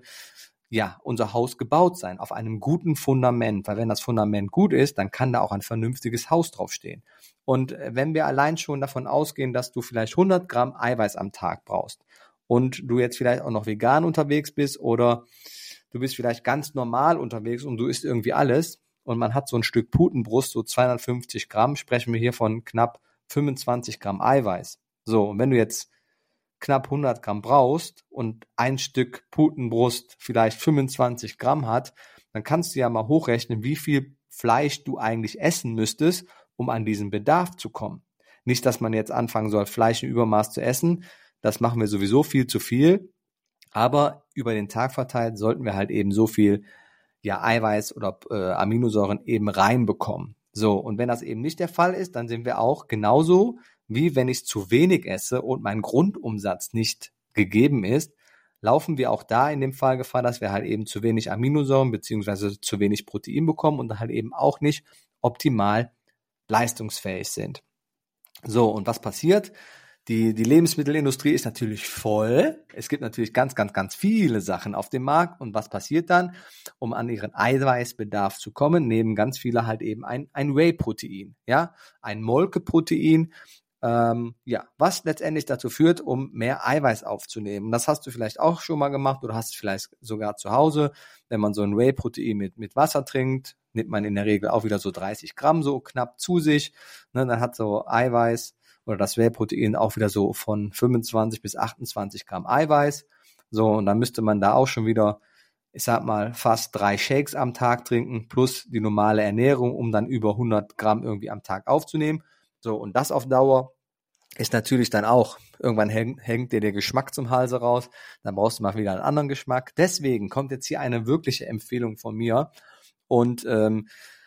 ja unser Haus gebaut sein, auf einem guten Fundament, weil wenn das Fundament gut ist, dann kann da auch ein vernünftiges Haus draufstehen. Und wenn wir allein schon davon ausgehen, dass du vielleicht hundert Gramm Eiweiß am Tag brauchst und du jetzt vielleicht auch noch vegan unterwegs bist oder du bist vielleicht ganz normal unterwegs und du isst irgendwie alles und man hat so ein Stück Putenbrust, so zweihundertfünfzig Gramm, sprechen wir hier von knapp fünfundzwanzig Gramm Eiweiß. So, und wenn du jetzt knapp hundert Gramm brauchst und ein Stück Putenbrust vielleicht fünfundzwanzig Gramm hat, dann kannst du ja mal hochrechnen, wie viel Fleisch du eigentlich essen müsstest, um an diesen Bedarf zu kommen. Nicht, dass man jetzt anfangen soll, Fleisch im Übermaß zu essen, das machen wir sowieso viel zu viel, aber über den Tag verteilt sollten wir halt eben so viel ja, Eiweiß oder äh, Aminosäuren eben reinbekommen. So, und wenn das eben nicht der Fall ist, dann sind wir auch genauso wie wenn ich zu wenig esse und mein Grundumsatz nicht gegeben ist, laufen wir auch da in dem Fall Gefahr, dass wir halt eben zu wenig Aminosäuren beziehungsweise zu wenig Protein bekommen und halt eben auch nicht optimal leistungsfähig sind. So, und was passiert? Die, die Lebensmittelindustrie ist natürlich voll. Es gibt natürlich ganz, ganz, ganz viele Sachen auf dem Markt. Und was passiert dann? Um an ihren Eiweißbedarf zu kommen, nehmen ganz viele halt eben ein, ein Whey-Protein, ja, ein Molkeprotein, Ähm, ja, was letztendlich dazu führt, um mehr Eiweiß aufzunehmen. Das hast du vielleicht auch schon mal gemacht oder hast es vielleicht sogar zu Hause. Wenn man so ein Whey-Protein mit, mit Wasser trinkt, nimmt man in der Regel auch wieder so dreißig Gramm so knapp zu sich. Ne, dann hat so Eiweiß oder das Whey-Protein auch wieder so von fünfundzwanzig bis achtundzwanzig Gramm Eiweiß. So, und dann müsste man da auch schon wieder, ich sag mal, fast drei Shakes am Tag trinken plus die normale Ernährung, um dann über hundert Gramm irgendwie am Tag aufzunehmen. So, und das auf Dauer ist natürlich dann auch, irgendwann häng, hängt dir der Geschmack zum Halse raus, dann brauchst du mal wieder einen anderen Geschmack. Deswegen kommt jetzt hier eine wirkliche Empfehlung von mir und ähm,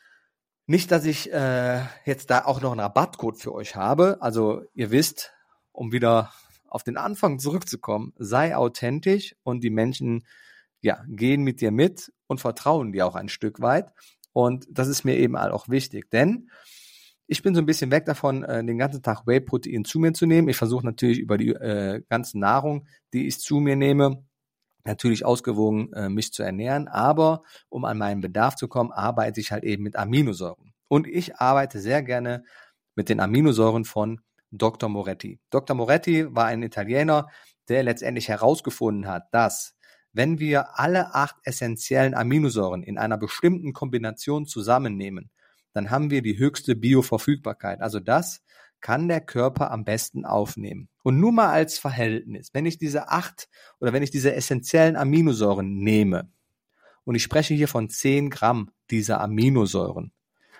nicht, dass ich äh, jetzt da auch noch einen Rabattcode für euch habe, also ihr wisst, um wieder auf den Anfang zurückzukommen, sei authentisch und die Menschen ja gehen mit dir mit und vertrauen dir auch ein Stück weit und das ist mir eben auch wichtig, denn ich bin so ein bisschen weg davon, äh, den ganzen Tag Whey-Protein zu mir zu nehmen. Ich versuche natürlich über die äh, ganze Nahrung, die ich zu mir nehme, natürlich ausgewogen äh, mich zu ernähren. Aber um an meinen Bedarf zu kommen, arbeite ich halt eben mit Aminosäuren. Und ich arbeite sehr gerne mit den Aminosäuren von Doktor Moretti. Doktor Moretti war ein Italiener, der letztendlich herausgefunden hat, dass wenn wir alle acht essentiellen Aminosäuren in einer bestimmten Kombination zusammennehmen, dann haben wir die höchste Bioverfügbarkeit. Also das kann der Körper am besten aufnehmen. Und nur mal als Verhältnis, wenn ich diese acht oder wenn ich diese essentiellen Aminosäuren nehme, und ich spreche hier von zehn Gramm dieser Aminosäuren,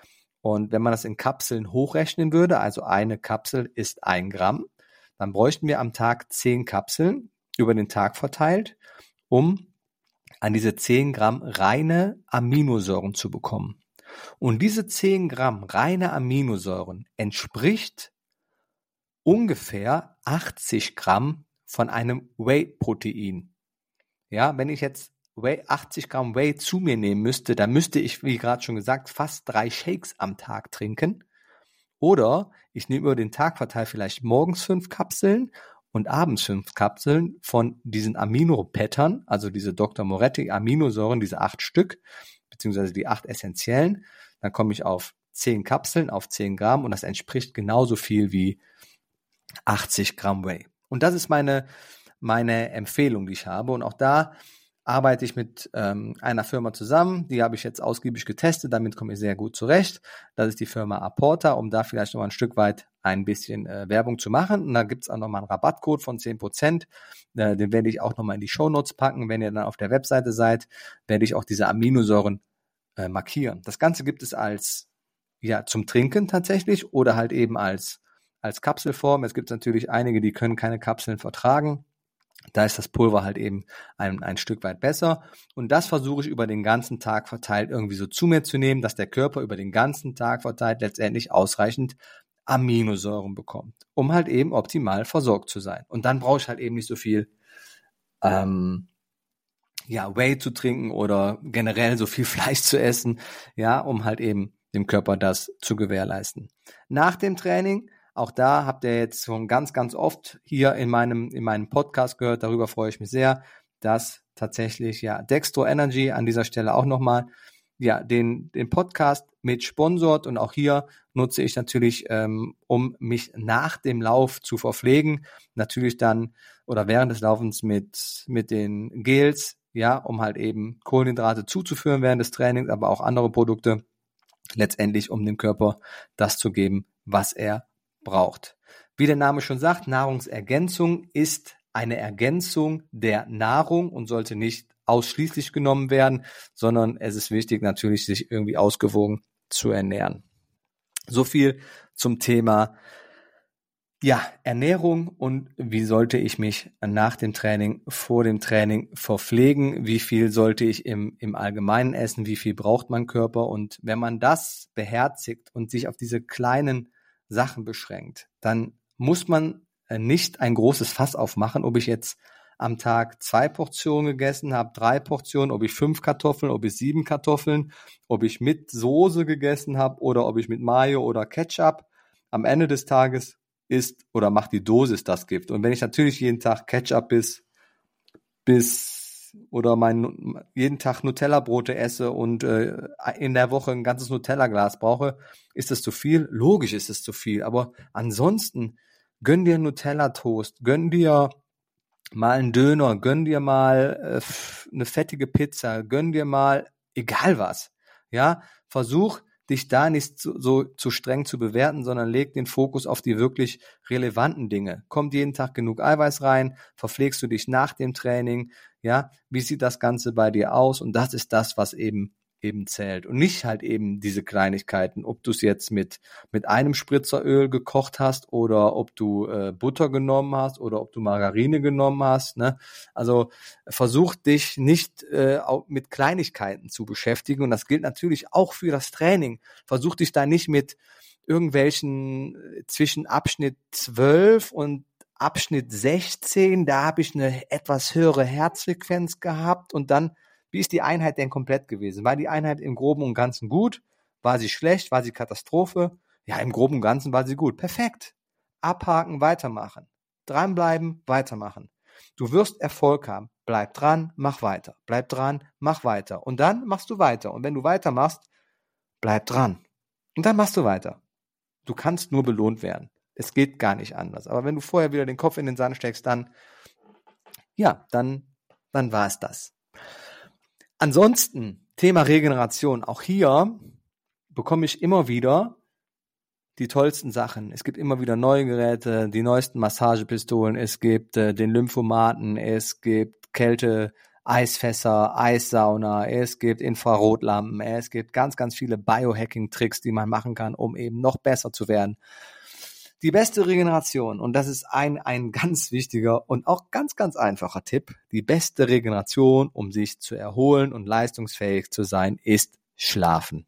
und wenn man das in Kapseln hochrechnen würde, also eine Kapsel ist ein Gramm, dann bräuchten wir am Tag zehn Kapseln über den Tag verteilt, um an diese zehn Gramm reine Aminosäuren zu bekommen. Und diese zehn Gramm reine Aminosäuren entspricht ungefähr achtzig Gramm von einem Whey-Protein. Ja, wenn ich jetzt Whey, achtzig Gramm Whey zu mir nehmen müsste, dann müsste ich, wie gerade schon gesagt, fast drei Shakes am Tag trinken. Oder ich nehme über den Tag verteilt vielleicht morgens fünf Kapseln und abends fünf Kapseln von diesen Aminopattern, also diese Doktor Moretti Aminosäuren, diese acht Stück, beziehungsweise die acht essentiellen. Dann komme ich auf zehn Kapseln, auf zehn Gramm und das entspricht genauso viel wie achtzig Gramm Whey. Und das ist meine, meine Empfehlung, die ich habe. Und auch da arbeite ich mit ähm, einer Firma zusammen, die habe ich jetzt ausgiebig getestet, damit komme ich sehr gut zurecht. Das ist die Firma Aporta, um da vielleicht noch mal ein Stück weit ein bisschen äh, Werbung zu machen. Und da gibt es auch noch mal einen Rabattcode von zehn Prozent, äh, den werde ich auch noch mal in die Shownotes packen. Wenn ihr dann auf der Webseite seid, werde ich auch diese Aminosäuren äh, markieren. Das Ganze gibt es als, ja, zum Trinken tatsächlich oder halt eben als, als Kapselform. Es gibt natürlich einige, die können keine Kapseln vertragen. Da ist das Pulver halt eben ein, ein Stück weit besser. Und das versuche ich über den ganzen Tag verteilt irgendwie so zu mir zu nehmen, dass der Körper über den ganzen Tag verteilt letztendlich ausreichend Aminosäuren bekommt, um halt eben optimal versorgt zu sein. Und dann brauche ich halt eben nicht so viel ähm, ja, Whey zu trinken oder generell so viel Fleisch zu essen, ja, um halt eben dem Körper das zu gewährleisten. Nach dem Training, auch da habt ihr jetzt schon ganz, ganz oft hier in meinem, in meinem Podcast gehört, darüber freue ich mich sehr, dass tatsächlich, ja, Dextro Energy an dieser Stelle auch nochmal, ja, den, den Podcast mit sponsort und auch hier nutze ich natürlich, ähm, um mich nach dem Lauf zu verpflegen, natürlich dann oder während des Laufens mit, mit den Gels, ja, um halt eben Kohlenhydrate zuzuführen während des Trainings, aber auch andere Produkte, letztendlich um dem Körper das zu geben, was er braucht. Wie der Name schon sagt, Nahrungsergänzung ist eine Ergänzung der Nahrung und sollte nicht ausschließlich genommen werden, sondern es ist wichtig natürlich, sich irgendwie ausgewogen zu ernähren. So viel zum Thema ja, Ernährung und wie sollte ich mich nach dem Training, vor dem Training verpflegen, wie viel sollte ich im, im Allgemeinen essen, wie viel braucht mein Körper und wenn man das beherzigt und sich auf diese kleinen Sachen beschränkt, dann muss man nicht ein großes Fass aufmachen, ob ich jetzt am Tag zwei Portionen gegessen habe, drei Portionen, ob ich fünf Kartoffeln, ob ich sieben Kartoffeln, ob ich mit Soße gegessen habe oder ob ich mit Mayo oder Ketchup. Am Ende des Tages ist oder macht die Dosis das Gift. Und wenn ich natürlich jeden Tag Ketchup bis, bis oder mein jeden Tag Nutella-Brote esse und äh, in der Woche ein ganzes Nutella-Glas brauche, ist das zu viel? Logisch ist es zu viel. Aber ansonsten gönn dir Nutella-Toast, gönn dir mal einen Döner, gönn dir mal äh, eine fettige Pizza, gönn dir mal egal was. Ja, versuch dich da nicht so, so zu streng zu bewerten, sondern leg den Fokus auf die wirklich relevanten Dinge. Kommt jeden Tag genug Eiweiß rein? Verpflegst du dich nach dem Training? Ja, wie sieht das Ganze bei dir aus? Und das ist das, was eben eben zählt. Und nicht halt eben diese Kleinigkeiten, ob du es jetzt mit mit einem Spritzer Öl gekocht hast oder ob du äh, Butter genommen hast oder ob du Margarine genommen hast. Ne? Also versuch dich nicht äh, auch mit Kleinigkeiten zu beschäftigen. Und das gilt natürlich auch für das Training. Versuch dich da nicht mit irgendwelchen äh, zwischen Abschnitt zwölf und Abschnitt sechzehn, da habe ich eine etwas höhere Herzfrequenz gehabt und dann, wie ist die Einheit denn komplett gewesen? War die Einheit im Groben und Ganzen gut? War sie schlecht? War sie Katastrophe? Ja, im Groben und Ganzen war sie gut. Perfekt. Abhaken, weitermachen. Dranbleiben, weitermachen. Du wirst Erfolg haben. Bleib dran, mach weiter. Bleib dran, mach weiter. Und dann machst du weiter. Und wenn du weitermachst, bleib dran. Und dann machst du weiter. Du kannst nur belohnt werden. Es geht gar nicht anders. Aber wenn du vorher wieder den Kopf in den Sand steckst, dann, ja, dann, dann war es das. Ansonsten, Thema Regeneration. Auch hier bekomme ich immer wieder die tollsten Sachen. Es gibt immer wieder neue Geräte, die neuesten Massagepistolen, es gibt äh, den Lymphomaten, es gibt Kälte, Eisfässer, Eissauna, es gibt Infrarotlampen, es gibt ganz, ganz viele Biohacking-Tricks, die man machen kann, um eben noch besser zu werden. Die beste Regeneration, und das ist ein, ein ganz wichtiger und auch ganz, ganz einfacher Tipp, die beste Regeneration, um sich zu erholen und leistungsfähig zu sein, ist Schlafen.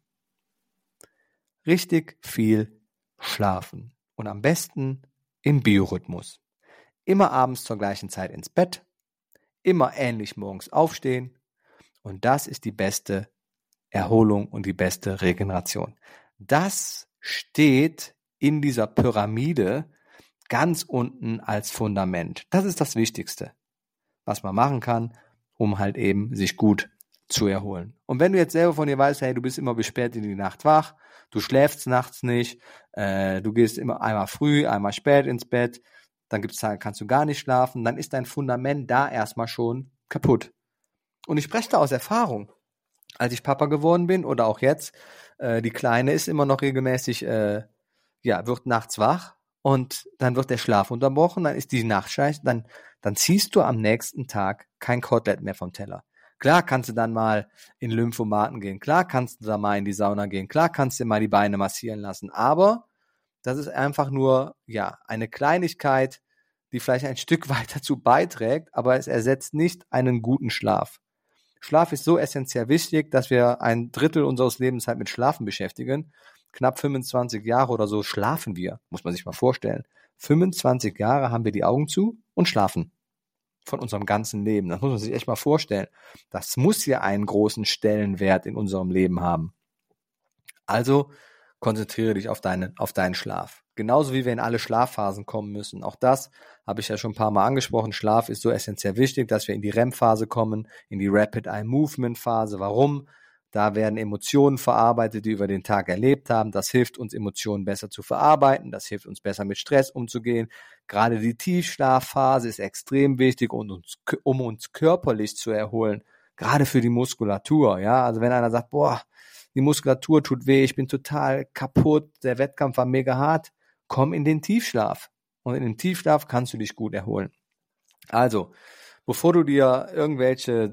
Richtig viel schlafen. Und am besten im Biorhythmus. Immer abends zur gleichen Zeit ins Bett, immer ähnlich morgens aufstehen und das ist die beste Erholung und die beste Regeneration. Das steht in dieser Pyramide ganz unten als Fundament. Das ist das Wichtigste, was man machen kann, um halt eben sich gut zu erholen. Und wenn du jetzt selber von dir weißt, hey, du bist immer bis spät in die Nacht wach, du schläfst nachts nicht, äh, du gehst immer einmal früh, einmal spät ins Bett, dann gibt's Tage, kannst du gar nicht schlafen, dann ist dein Fundament da erstmal schon kaputt. Und ich spreche da aus Erfahrung. Als ich Papa geworden bin oder auch jetzt, äh, die Kleine ist immer noch regelmäßig, äh, ja, wird nachts wach und dann wird der Schlaf unterbrochen, dann ist die Nachtscheiße, dann, dann ziehst du am nächsten Tag kein Kotelett mehr vom Teller. Klar kannst du dann mal in Lymphomaten gehen, klar kannst du da mal in die Sauna gehen, klar kannst du mal die Beine massieren lassen, aber das ist einfach nur, ja, eine Kleinigkeit, die vielleicht ein Stück weit dazu beiträgt, aber es ersetzt nicht einen guten Schlaf. Schlaf ist so essentiell wichtig, dass wir ein Drittel unseres Lebens halt mit Schlafen beschäftigen. Knapp fünfundzwanzig Jahre oder so schlafen wir, muss man sich mal vorstellen. fünfundzwanzig Jahre haben wir die Augen zu und schlafen von unserem ganzen Leben. Das muss man sich echt mal vorstellen. Das muss ja einen großen Stellenwert in unserem Leben haben. Also konzentriere dich auf deine, auf deinen Schlaf. Genauso wie wir in alle Schlafphasen kommen müssen. Auch das habe ich ja schon ein paar Mal angesprochen. Schlaf ist so essentiell wichtig, dass wir in die R E M-Phase kommen, in die Rapid Eye Movement Phase. Warum? Da werden Emotionen verarbeitet, die wir über den Tag erlebt haben. Das hilft uns, Emotionen besser zu verarbeiten. Das hilft uns, besser mit Stress umzugehen. Gerade die Tiefschlafphase ist extrem wichtig, um uns, um uns körperlich zu erholen. Gerade für die Muskulatur. Ja, also wenn einer sagt, boah, die Muskulatur tut weh, ich bin total kaputt, der Wettkampf war mega hart, komm in den Tiefschlaf. Und in dem Tiefschlaf kannst du dich gut erholen. Also, bevor du dir irgendwelche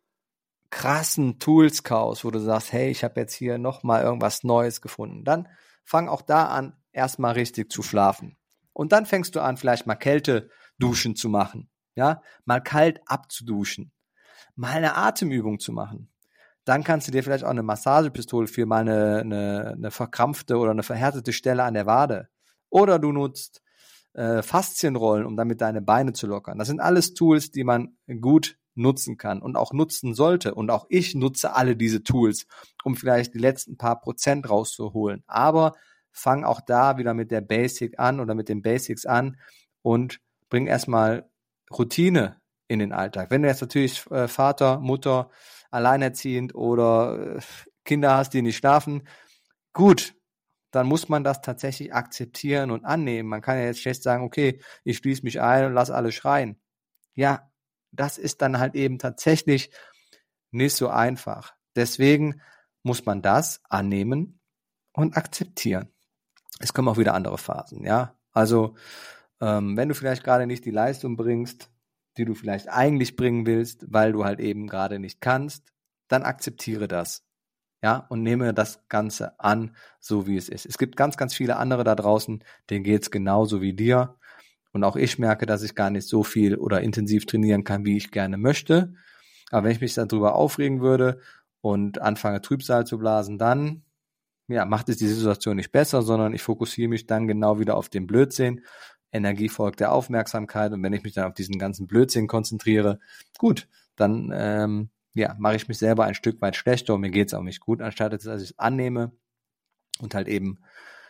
krassen Tools kaufst, wo du sagst, hey, ich habe jetzt hier nochmal irgendwas Neues gefunden, dann fang auch da an, erstmal richtig zu schlafen. Und dann fängst du an, vielleicht mal Kälteduschen zu machen, ja, mal kalt abzuduschen, mal eine Atemübung zu machen. Dann kannst du dir vielleicht auch eine Massagepistole für mal eine, eine, eine verkrampfte oder eine verhärtete Stelle an der Wade. Oder du nutzt äh, Faszienrollen, um damit deine Beine zu lockern. Das sind alles Tools, die man gut nutzen kann und auch nutzen sollte. Und auch ich nutze alle diese Tools, um vielleicht die letzten paar Prozent rauszuholen. Aber fang auch da wieder mit der Basic an oder mit den Basics an und bring erstmal Routine in den Alltag. Wenn du jetzt natürlich äh, Vater, Mutter, alleinerziehend oder äh, Kinder hast, die nicht schlafen, gut, dann muss man das tatsächlich akzeptieren und annehmen. Man kann ja jetzt schlecht sagen, okay, ich schließe mich ein und lass alle schreien. Ja, das ist dann halt eben tatsächlich nicht so einfach. Deswegen muss man das annehmen und akzeptieren. Es kommen auch wieder andere Phasen, ja. Also, ähm, wenn du vielleicht gerade nicht die Leistung bringst, die du vielleicht eigentlich bringen willst, weil du halt eben gerade nicht kannst, dann akzeptiere das. Ja, und nehme das Ganze an, so wie es ist. Es gibt ganz, ganz viele andere da draußen, denen geht's genauso wie dir. Und auch ich merke, dass ich gar nicht so viel oder intensiv trainieren kann, wie ich gerne möchte. Aber wenn ich mich darüber aufregen würde und anfange Trübsal zu blasen, dann ja, macht es die Situation nicht besser, sondern ich fokussiere mich dann genau wieder auf den Blödsinn. Energie folgt der Aufmerksamkeit und wenn ich mich dann auf diesen ganzen Blödsinn konzentriere, gut, dann ähm, ja, mache ich mich selber ein Stück weit schlechter und mir geht's auch nicht gut, anstatt dass ich es annehme und halt eben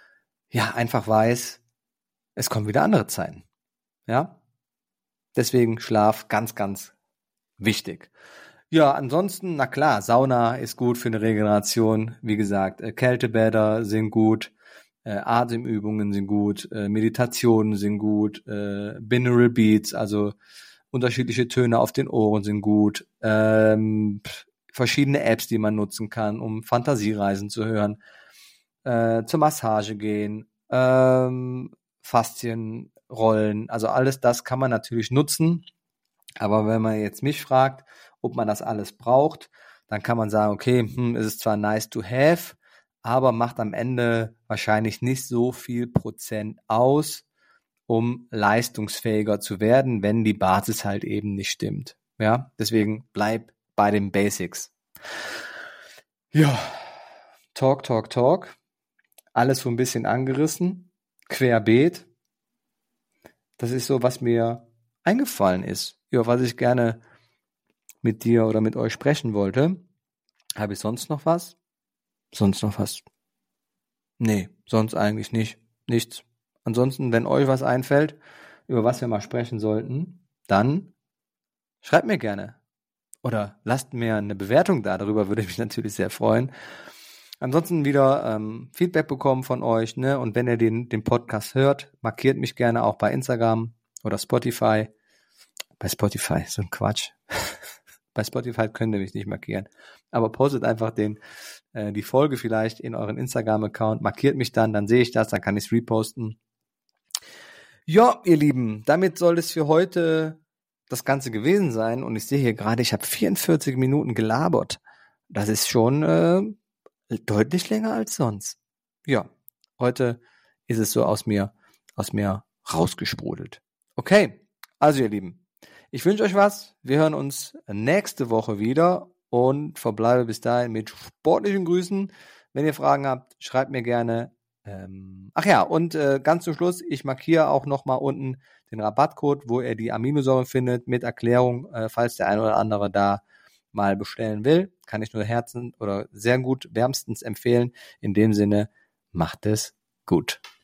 ja einfach weiß, es kommen wieder andere Zeiten. Ja, deswegen Schlaf ganz, ganz wichtig. Ja, ansonsten, na klar, Sauna ist gut für eine Regeneration. Wie gesagt, äh, Kältebäder sind gut, äh, Atemübungen sind gut, äh, Meditationen sind gut, äh, Binaural Beats, also unterschiedliche Töne auf den Ohren sind gut, ähm, verschiedene Apps, die man nutzen kann, um Fantasiereisen zu hören, äh, zur Massage gehen, ähm, Faszienrollen, also alles das kann man natürlich nutzen. Aber wenn man jetzt mich fragt, ob man das alles braucht, dann kann man sagen, okay, hm, es ist zwar nice to have, aber macht am Ende wahrscheinlich nicht so viel Prozent aus, um leistungsfähiger zu werden, wenn die Basis halt eben nicht stimmt. Ja, deswegen bleib bei den Basics. Ja, Talk, Talk, Talk. Alles so ein bisschen angerissen, querbeet. Das ist so, was mir eingefallen ist, über was ich gerne mit dir oder mit euch sprechen wollte. Habe ich sonst noch was? Sonst noch was? Nee, sonst eigentlich nicht. Nichts. Ansonsten, wenn euch was einfällt, über was wir mal sprechen sollten, dann schreibt mir gerne. Oder lasst mir eine Bewertung da, darüber würde ich mich natürlich sehr freuen. Ansonsten wieder ähm, Feedback bekommen von euch, ne? Und wenn ihr den, den Podcast hört, markiert mich gerne auch bei Instagram oder Spotify. Bei Spotify, so ein Quatsch. Bei Spotify könnt ihr mich nicht markieren. Aber postet einfach den äh, die Folge vielleicht in euren Instagram-Account, markiert mich dann, dann sehe ich das, dann kann ich es reposten. Ja, ihr Lieben, damit soll es für heute das Ganze gewesen sein. Und ich sehe hier gerade, ich habe vierundvierzig Minuten gelabert. Das ist schon äh, deutlich länger als sonst. Ja, heute ist es so aus mir, aus mir rausgesprudelt. Okay, also ihr Lieben, ich wünsche euch was. Wir hören uns nächste Woche wieder und verbleibe bis dahin mit sportlichen Grüßen. Wenn ihr Fragen habt, schreibt mir gerne. Ähm, ach ja, und äh, ganz zum Schluss, ich markiere auch nochmal unten den Rabattcode, wo ihr die Aminosäuren findet, mit Erklärung, äh, falls der ein oder andere da mal bestellen will. Kann ich nur herzen oder sehr gut wärmstens empfehlen. In dem Sinne, macht es gut.